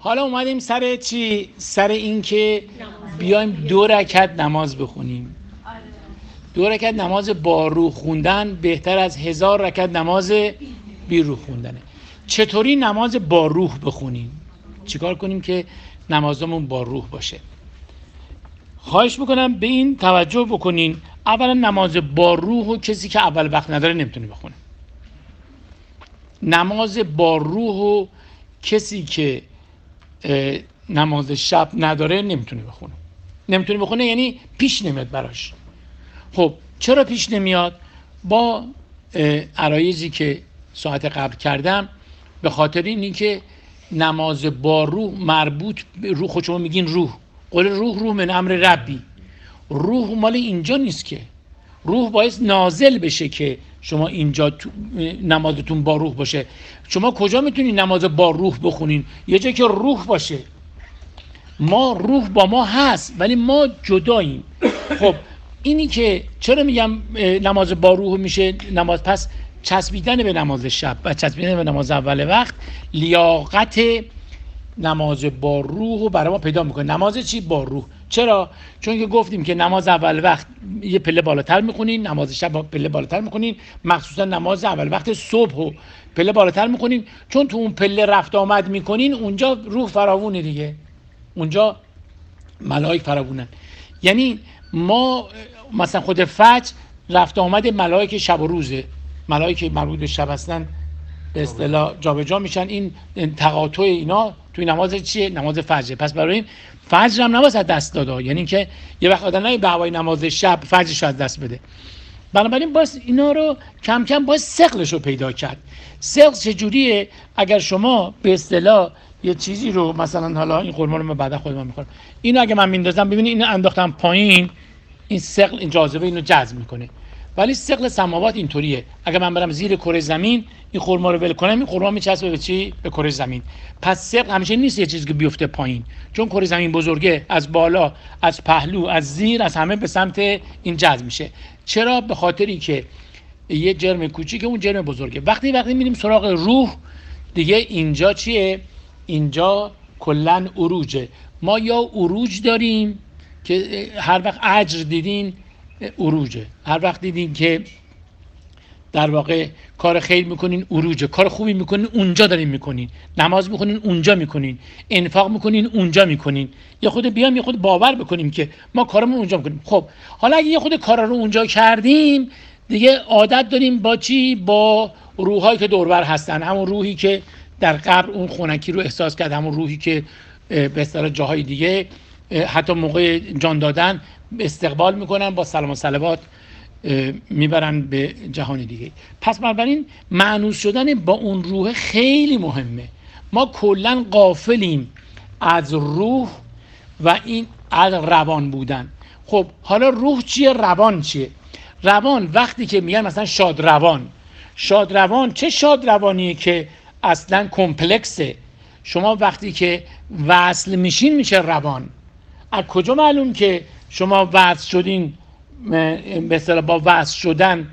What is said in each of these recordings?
حالا اومدیم سر چی؟ سر این که بیایم 2 رکعت نماز بخونیم. 2 رکعت نماز با روح خوندن بهتر از 1000 رکعت نماز بی روح خوندنه. چطوری نماز با روح بخونیم؟ چیکار کنیم که نمازمون با روح باشه؟ خواهش میکنم به این توجه بکنین. اولا نماز با روح و کسی که اول وقت نداره نمیتونه بخونه. نماز با روح و کسی که نماز شب نداره نمیتونه بخونه. یعنی پیش نمیاد براش. خب چرا پیش نمیاد؟ با عرایضی که ساعت قبل کردم، به خاطر اینی که نماز با روح مربوط به روح. خود شما میگین روح، قول روح من امر ربی. روح مال اینجا نیست که. روح باید نازل بشه که شما اینجا نمازتون با روح باشه. شما کجا میتونید نماز با روح بخونین؟ یه جایی که روح باشه. ما روح با ما هست ولی ما جداییم. خب اینی که چرا میگم نماز با روح میشه نماز؟ پس چسبیدن به نماز شب و چسبیدن به نماز اول وقت لیاقت نماز با روح رو برای ما پیدا میکنه. نماز چی؟ با روح. چرا؟ چون که گفتیم که نماز اول وقت یه پله بالاتر میخونین، نماز شب پله بالاتر میخونین، مخصوصا نماز اول وقت صبح و پله بالاتر میخونین، چون تو اون پله رفت آمد میکنین اونجا روح فراوونه دیگه، اونجا ملائک فراوونن. یعنی ما مثلا خود فجر رفت آمد ملائک شب و روزه، ملائک مربوط به شب هستن به اصطلاح جابجا میشن. این تقاطع اینا توی نماز چیه؟ نماز فجر. پس برای این فجر هم نباید دست داده، یعنی که یه وقت آدم نه به هوای نماز شب فجرش از دست بده. بنابراین باز اینا رو کم کم باید ثقلش رو پیدا کرد. ثقل چجوریه؟ اگر شما به اصطلاح یه چیزی رو مثلا، حالا این خرما رو من بعدا خودم میخورم، اینو اگه من میندازم ببینید اینو انداختم پایین، این ثقل، این جاذبه اینو جذب میکنه. ولی ثقل سماوات اینطوریه، اگه من برم زیر کره زمین این خرما رو ول کنم، این خرما میچسبه به چی؟ به کره زمین. پس ثقل همیشه نیست یه چیزی که بیفته پایین، چون کره زمین بزرگه، از بالا، از پهلو، از زیر، از همه به سمت این جذب میشه. چرا؟ به خاطری که یه جرم کوچیکه، اون جرم بزرگه. وقتی میریم سراغ روح دیگه، اینجا چیه؟ اینجا کلن عروجه. ما یا عروج داریم که هر وقت اجر دیدین عروجه، هر وقت دیدین که در واقع کار خیر میکنین عروجه، کار خوبی میکنین اونجا دارین میکنین، نماز میخونین اونجا میکنین، انفاق میکنین اونجا میکنین. یه خود بیام یه خود باور بکنیم که ما کارمون اونجا میکنیم. خب حالا اگه یه خود کارا رو اونجا کردیم دیگه، عادت داریم با چی؟ با روحایی که دوربر هستن. همون روحی که در قبر اون خنکی رو احساس کرد، همون روحی که به اصطلاح جاهای دیگه حتی موقع جان دادن استقبال میکنن، با سلام و صلوات میبرن به جهان دیگه. پس بنابراین مانوس شدن با اون روح خیلی مهمه. ما کلا غافلیم از روح و این از روان بودن. خب حالا روح چیه؟ روان چیه؟ روان وقتی که میگن مثلا شادروان چه شادروانیه که اصلا کمپلکسه. شما وقتی که وصل میشین میشه روان. از کجا معلوم که شما وصل شدین؟ به اصطلاح با وصل شدن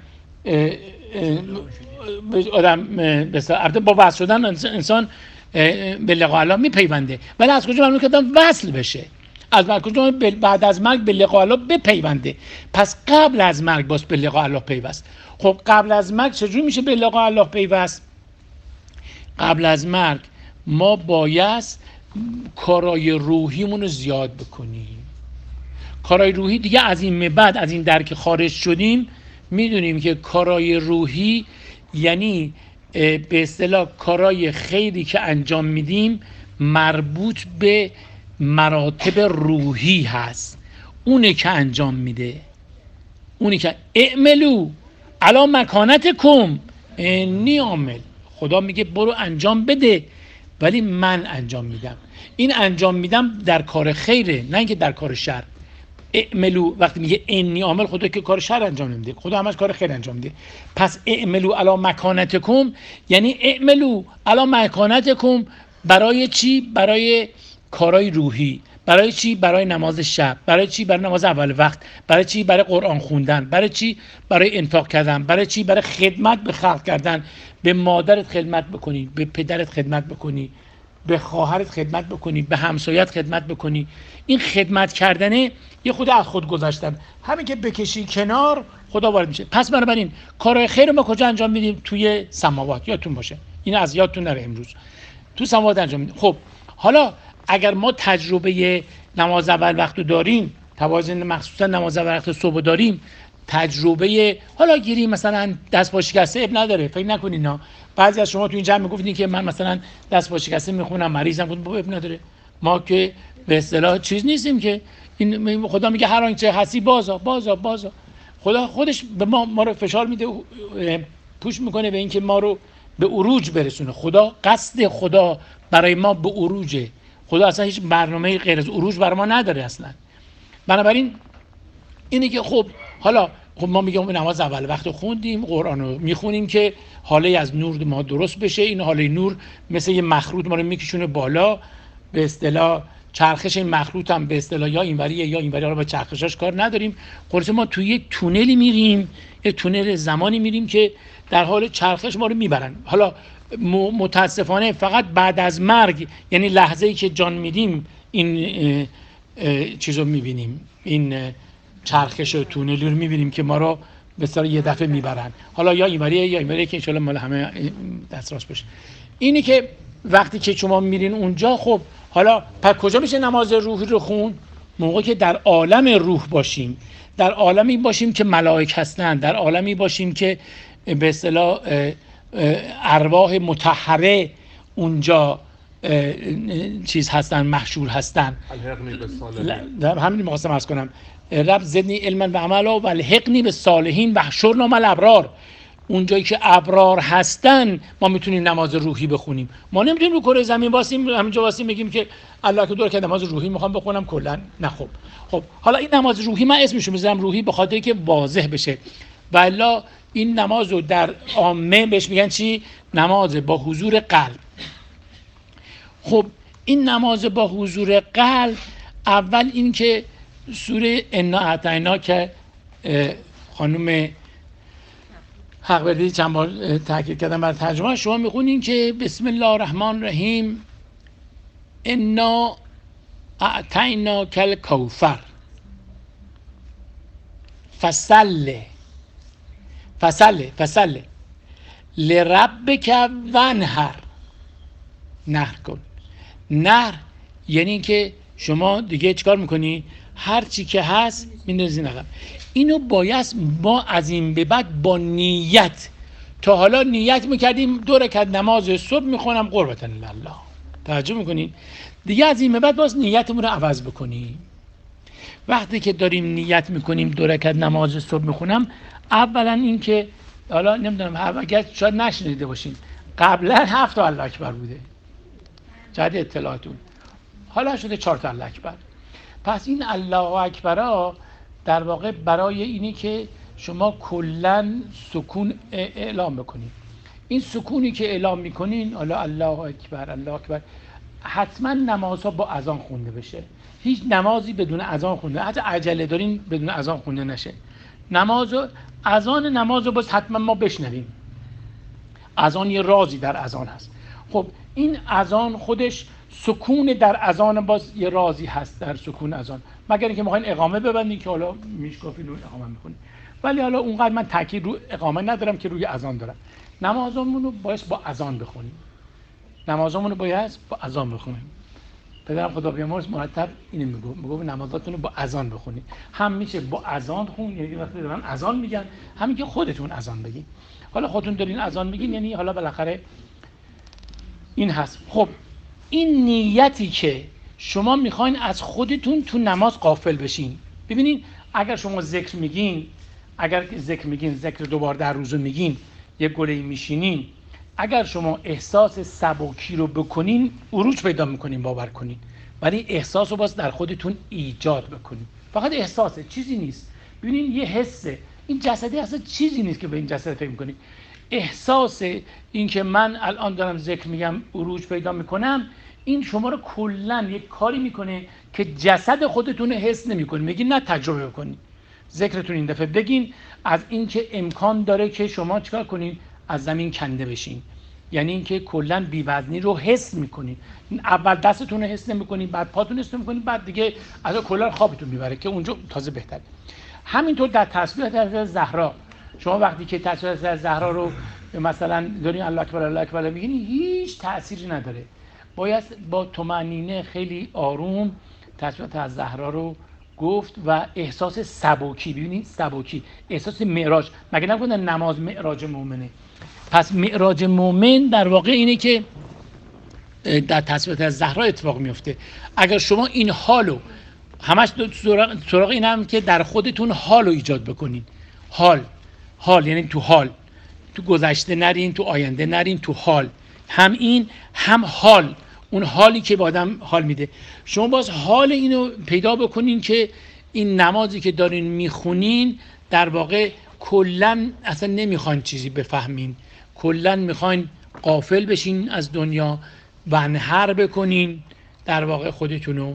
آدم به اصطلاح با وصل شدن انسان به لقاء الله میپیونده. ولی از کجا معلوم که آدم وصل بشه؟ از کجا بعد از مرگ به لقاء الله بپیونده؟ پس قبل از مرگ باز به لقاء الله پیوست. خب قبل از مرگ چجوری میشه به لقاء الله پیوست؟ قبل از مرگ ما باید کارای روحیمون رو زیاد بکنیم. کارای روحی دیگه از این به بعد، از این درک خارج شدیم، میدونیم که کارای روحی یعنی به اصطلاح کارای خیری که انجام میدیم مربوط به مراتب روحی هست. اونه که انجام میده، اونی که اعملو علی مکانتکم انی عامل. خدا میگه برو انجام بده، ولی من انجام میدم. این انجام میدم در کار خیره، نه اینکه در کار شر. اعملو وقتی میگه انی عامل، خدا که کار شر انجام نمیده، خدا همش کار خیر انجام میده. پس اعملو علی مکانتکم یعنی اعملو علی مکانتکم. برای چی؟ برای کارهای روحی. برای چی؟ برای نماز شب. برای چی؟ برای نماز اول وقت. برای چی؟ برای قرآن خوندن. برای چی؟ برای انفاق کردن. برای چی؟ برای خدمت به خلق کردن. به مادرت خدمت بکنی، به پدرت خدمت بکنی، به خواهرت خدمت بکنی، به همسایت خدمت بکنی. این خدمت کردنه یه خود از خود گذاشتن، همین که بکشی کنار خدا وارد میشه. پس بنابراین کارهای خیر ما کجا انجام میدیم؟ توی سماوات. یادتون باشه این، از یادتون نره امروز تو سماوات انجام میدیم. خب حالا اگر ما تجربه نماز اول وقت داریم، توازن مخصوصا نماز اول وقت صبح داریم، تجربه حالا گیری مثلا دست با شکسته اب نداره. فکر نکنین ها بعضی از شما تو این جمع میگفتین که من مثلا دست با شکسته میخونم، مریضم، گفتم اب نداره. ما که به اصطلاح چیز نیستیم که این خدا میگه هر آنچه هستی بازا. خدا خودش به ما رو فشار میده، پوش میکنه به اینکه ما رو به عروج برسونه. خدا قصد خدا برای ما به عروجه. خدا اصلا هیچ برنامه‌ای غیر از عروج برای ما نداره اصلا. بنابراین اینه که خب حالا ما میگم نماز اول وقت خوندیم، قرآن رو میخونیم که حاله از نور ما درست بشه. این حاله نور مثل یه مخروط ما رو میکشونه بالا، به اصطلاح چرخش این مخروط هم به اصطلاح یا اینوریه یا اینوری، حالا با چرخشاش کار نداریم. خلاص ما توی یک تونلی میریم، یک تونل زمانی میریم که در حال چرخش ما رو میبرن. حالا متاسفانه فقط بعد از مرگ، یعنی لحظه‌ای که جان میدیم، این چیزو میبینیم، این چرخش و تونلی رو میبینیم که ما رو به اصطلاح یه دفعه میبرن، حالا یا اینوریه یا اینوریه که انشالله مال همه دست راست باشه. اینی که وقتی که شما میرین اونجا، خب حالا پس کجا میشه نماز روحی رو خون؟ موقعی که در عالم روح باشیم، در عالمی باشیم که ملائک هستن، در عالمی باشیم که به اصطلاح ارواح مطهره اونجا چیز هستن، محشور هستن. همین می‌خواستم عرض کنم، رب زدنی علما و عملا و الحقنی بالصالحین و احشرنا مع الابرار. اونجایی که ابرار هستن ما میتونیم نماز روحی بخونیم. ما نمیتونیم رو کره زمین واسیم همینجا واسیم بگیم که الله که دور که نماز روحی میخوام بخونم کلا. نه خب حالا این نماز روحی من اسمشو میذارم روحی به خاطر که واضح بشه. والا این نماز رو در عامه بهش میگن چی؟ نماز با حضور قلب. خب این نماز با حضور قلب، اول این که سوره انا اعطینا که خانم حق بردی چند بار تاکید کردم بر ترجمه، شما میخونین که بسم الله الرحمن الرحیم انا اعطینا کل کوثر فصل لربک وانحر. نحر کن. نحر یعنی این که شما دیگه چیکار میکنی؟ هر چی که هست میندازین عقب. اینو باید ما از این به بعد با نیت، تا حالا نیت میکردیم 2 رکعت نماز صبح میخونم قربتا الله، توجه میکنین؟ دیگه از این به بعد باز نیتمون رو عوض بکنیم. وقتی که داریم نیت میکنیم 2 رکعت نماز صبح میخونم، اولا این که حالا نمیدونم اگر شاید نشنیده باشین، قبلا 7 تا الله اکبر بوده جهت اطلاعاتون، حالا شده 4 تا الله اکبر. پس این الله اکبرها در واقع برای اینی که شما کلن سکون اعلام بکنید. این سکونی که اعلام میکنین، الله اکبر الله اکبر، حتما نمازها با اذان خونده بشه. هیچ نمازی بدون اذان خونده، حتی عجله دارین بدون اذان خونده نشه. اذان نماز رو باز حتما ما بشنویم. اذان یه رازی در اذان هست. خب این اذان خودش سکون در اذان باز یه رازی هست در سکون اذان، مگر اینکه میخواین اقامه ببندین که حالا میشکافین رو اقامه میکنین. ولی حالا اونقدر من تاکید رو اقامه ندارم که روی اذان دارم. نمازمون رو باید با اذان بخونیم. نمازمون رو باید با اذان بخونیم. پدرم خدا بیامرز مرتب اینو میگه نمازاتون رو با اذان بخونید. هم میشه با اذان خون، یعنی وقتی دارن اذان میگن همین که خودتون اذان بگین. حالا خودتون دارین اذان میگین یعنی حالا بالاخره این هست. خب این نیتی که شما میخواین از خودتون تو نماز غافل بشین. ببینین اگر شما ذکر میگین، ذکر 2 بار در روز میگین، یه گله‌ای میشینین، اگر شما احساس سبکی رو بکنین عروج پیدا میکنین، باور کنین. ولی احساس رو باز در خودتون ایجاد بکنین. فقط احساسه، چیزی نیست. ببینین یه حسه، این جسدی اصلا چیزی نیست که به این جسد فکر میکنین. احساس این که من الان دارم ذکر میگم عروج پیدا میکنم، این شما رو کلن یک کاری میکنه که جسد خودتون حس نمیکنین. میگین نه تجربه بکنین. ذکرتون این دفعه بگین از این که امکان داره که شما چیکار کنین؟ از زمین کنده بشین. یعنی اینکه کلا بی‌وزنی رو حس میکنین. اول دستتون رو حس نمیکنین، بعد پاتون حس نمیکنین، بعد دیگه از کلا خوابتون میبره که اونجا تازه بهتره. همینطور در تسبیح حضرت زهرا، شما وقتی که تسبیح حضرت زهرا رو مثلا دارین الله اکبر الله اکبر میگین، هیچ تأثیری نداره. باید با طمأنینه خیلی آروم تسبیح حضرت زهرا رو گفت و احساس سبکی، ببینید سبکی، احساس معراج. مگه نگفتن نماز معراج مؤمنه؟ پس معراج مؤمن در واقع اینه که در تسبیح از زهرا اتفاق میفته. اگر شما این حالو همش سراغ این هم که در خودتون حالو ایجاد بکنین، حال یعنی تو حال، تو گذشته نرین، تو آینده نرین، تو حال، هم این هم حال، اون حالی که با آدم حال میده. شما باز حال اینو پیدا بکنین که این نمازی که دارین میخونین در واقع کلن اصلا نمیخواین چیزی بفهمین، کلن میخواین غافل بشین از دنیا، ونهر بکنین در واقع خودتونو،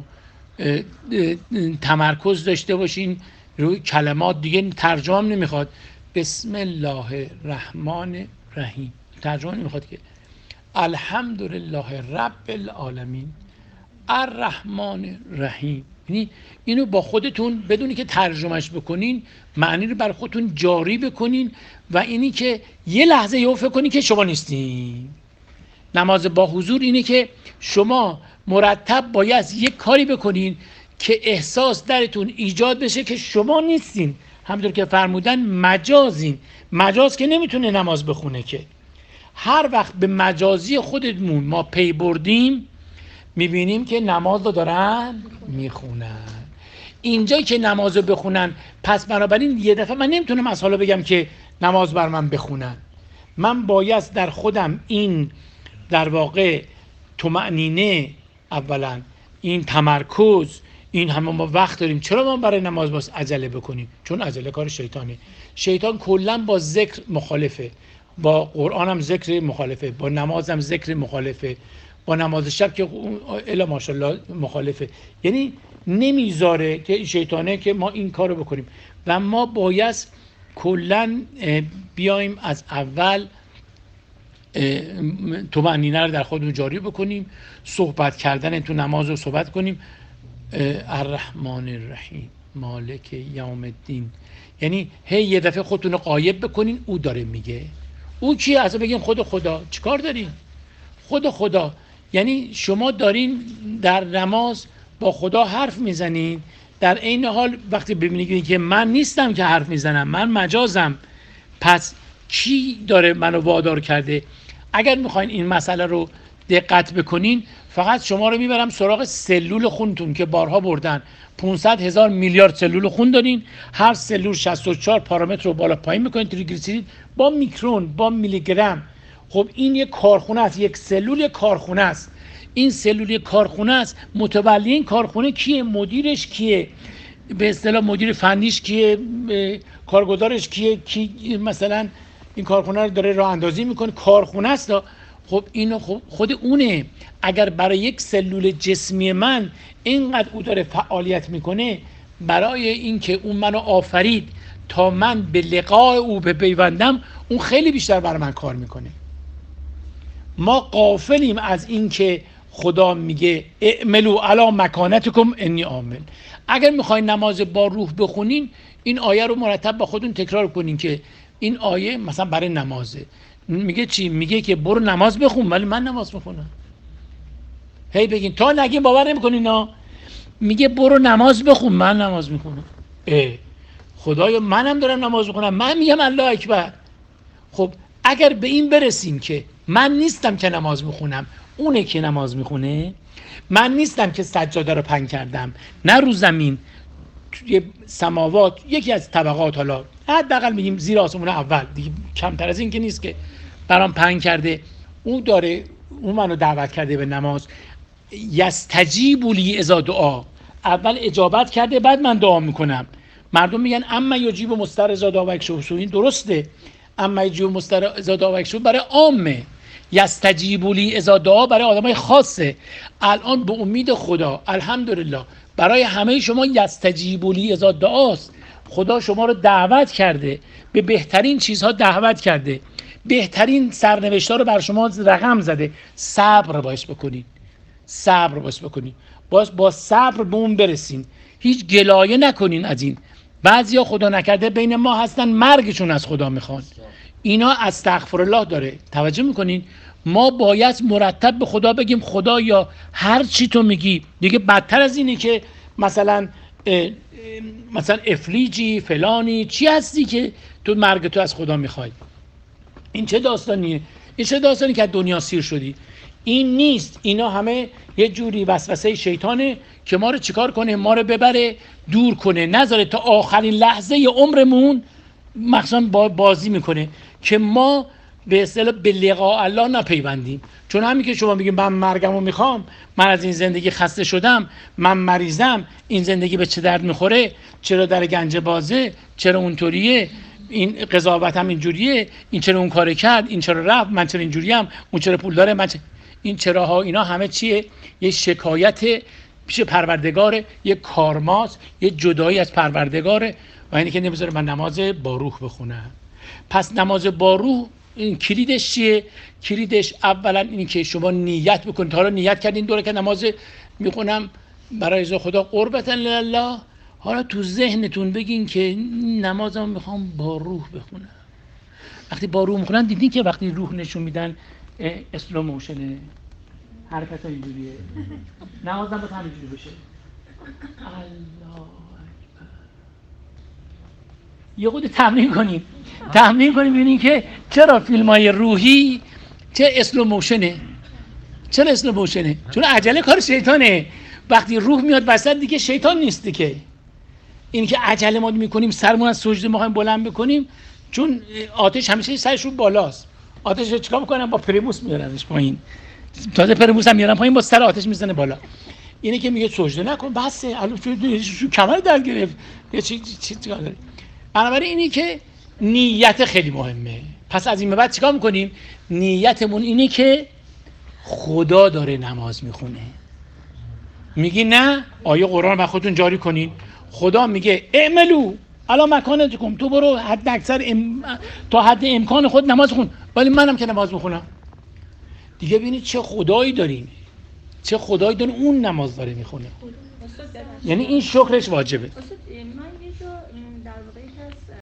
تمرکز داشته باشین روی کلمات. دیگه ترجمه نمیخواد. بسم الله الرحمن الرحیم ترجمه نمیخواد که الحمدلله رب العالمین الرحمن الرحیم. یعنی اینو با خودتون بدونی که ترجمهش بکنین، معنی رو بر خودتون جاری بکنین و اینی که یه لحظه یهو فکر کنین که شما نیستین. نماز با حضور اینه که شما مرتب باید یک کاری بکنین که احساس درتون ایجاد بشه که شما نیستین. همونطور که فرمودن مجازین. مجاز که نمیتونه نماز بخونه که. هر وقت به مجازی خودمون ما پی بردیم میبینیم که نماز رو دارن میخونن. اینجا که نماز رو بخونن، پس بنابراین یه دفعه من نمیتونم از حالا بگم که نماز بر من بخونن. من باید در خودم این در واقع طمأنینه، اولا این تمرکز، این همه ما وقت داریم، چرا ما برای نماز باز عجله بکنیم؟ چون عجله کار شیطانه. شیطان کلا با ذکر مخالفه، با قرآن هم ذکر مخالفه، با نماز هم ذکر مخالفه، با نماز شب که الا ماشاءالله مخالفه. یعنی نمیذاره که شیطانه که ما این کارو بکنیم و ما باید کلا بیایم از اول طمأنینه رو در خودمون جاری بکنیم. صحبت کردن تو نماز رو صحبت کنیم. الرحمن الرحیم مالک یوم الدین، یعنی هی یه دفعه خودتون رو غایب بکنین او داره میگه. او کیه؟ اصلا بگین خود خدا. چیکار دارین؟ خود خدا. یعنی شما دارین در نماز با خدا حرف میزنین، در عین حال وقتی ببینید که من نیستم که حرف میزنم، من مجازم، پس کی داره منو وادار کرده؟ اگر میخواین این مسئله رو دقت بکنین، فقط شما رو میبرم سراغ سلول خونتون که بارها بردن. 500,000 میلیارد سلول خون دارین، هر سلول 64 پارامتر رو بالا پایین میکنین، تریگلیسیرید با میکرون با میلی گرم. خب این یک کارخونه است، یک سلول یک کارخونه است. این سلول یک کارخونه است. متولی این کارخونه کیه؟ مدیرش کیه؟ به اصطلاح مدیر فنیش کیه؟ کارگزارش کیه؟ کی مثلا این کارخونه رو داره راه اندازی میکنه؟ کارخونه است. خب اینو خود اونه. اگر برای یک سلول جسمی من اینقدر او داره فعالیت میکنه برای اینکه اون منو آفرید تا من به لقاء او بپیوندم، اون خیلی بیشتر برای من کار میکنه. ما غافلیم از این که خدا میگه اعملوا علی مکانتکم انی عامل. اگر میخواین نماز با روح بخونین، این آیه رو مرتب با خودتون تکرار کنین که این آیه مثلا برای نمازه. میگه چی؟ میگه که برو نماز بخون، ولی من نماز میخونم. هی بگین تا نگین باور نمیکنین ها. میگه برو نماز بخون، من نماز میخونم. خدایا منم دارم نماز میخونم، من میگم الله اکبر. خب اگر به این برسیم که من نیستم که نماز میخونم، اونه که نماز میخونه. من نیستم که سجاده رو پهن کردم، نه رو زمین، توی سماوات، یکی از طبقات، حالا حداقل میگیم زیر آسمون اول، دیگه کمتر از این که نیست که برام پهن کرده. او داره، او منو دعوت کرده به نماز. یستجیب لی اذا دعا، اول اجابت کرده بعد من دعا میکنم. مردم میگن اما یجیب مضطر اذا دعا و یکشف السوء، این درسته. اما یجیب مضطر اذا دعا و یکشف برای عامه، یستجیب لی اذا دعا برای آدمای خاصه. الان به امید خدا الحمدلله برای همه شما یستجیب لی اذا دعاست. خدا شما رو دعوت کرده، به بهترین چیزها دعوت کرده، بهترین سرنوشت‌ها رو بر شما رقم زده. صبر باش بکنید، صبر باش بکنید، با صبر به اون برسین. هیچ گلایه نکنین از این. بعضیا خدا نکرده بین ما هستن مرگشون از خدا میخوان، اینا استغفرالله داره. توجه میکنین؟ ما باید مرتب به خدا بگیم خدا یا هر چی تو میگی. دیگه بدتر از اینه که مثلا افلیجی فلانی چی هستی که تو مرگ تو از خدا میخوای. این چه داستانیه؟ این چه داستانی که از دنیا سیر شدی؟ این نیست. اینا همه یه جوری وسوسه شیطانه که ما رو چیکار کنه؟ ما رو ببره دور کنه، نذاره تا آخرین لحظه عمرمون مخصوصا بازی میکنه که ما به اصطلاح به لقاء الله نپیوندیم. چون همین که شما میگید من مرگمو میخوام، من از این زندگی خسته شدم، من مریضم، این زندگی به چه درد میخوره، چرا در گنج بازه، چرا اونطوریه، این قضاوتم اینجوریه، این چرا اون کارو کرد، این چرا رفت، من چرا اینجوریم، اون چرا پول داره، من این چراها، اینا همه چیه؟ یه شکایت پیش پروردگاره، یه کارماست، یه جدایی از پروردگاره و اینی که نمیذاره من نماز با روح بخونم. پس نماز با روح این کلیدش چیه؟ کلیدش اولا اینی که شما نیت بکنید. حالا نیت کردین دوره که نماز میخونم برای رضا خدا قربتا لله، حالا تو ذهنتون بگین که نمازم میخوام با روح بخونم. وقتی با روح میخونن دیدین که وقتی روح نشون میدن اسلو موشنه، حرکت ها اینجوریه، نمازم باید همینجوری بشه. الله اکبر. یه خود تمرین کنیم ببینین که چرا فیلم های روحی چه اسلو موشنه. چرا اسلو موشنه؟ چون عجله کار شیطانه. وقتی روح میاد وسط دیگه شیطان نیست که این که عجله ما میکنیم سرمون از سجده میخوایم بلند بکنیم، چون آتش همیشه سرش رو بالاست. آتش رو چیکار میکنن؟ با پریموس میارنش پایین. تازه پریموس هم میارن پایین، با سر آتش میزنه بالا. اینه که میگه سجده نکن، بسه الان شو کمر در گرفت یا چی داره. بنابراین اینی که نیت خیلی مهمه. پس از این به بعد چیکار میکنیم؟ نیتمون اینه که خدا داره نماز میخونه. میگی نه آیه قرآن رو خودتون جاری کنین. خدا میگه اعملوا الا مکانتکم، تو برو حد اکثر تا حد امکان خود نماز خون، ولی منم که نماز میخونم. دیگه ببینید چه خدایی داریم، چه خدایی داریم اون نماز داره میخونه. یعنی این شکرش واجبه.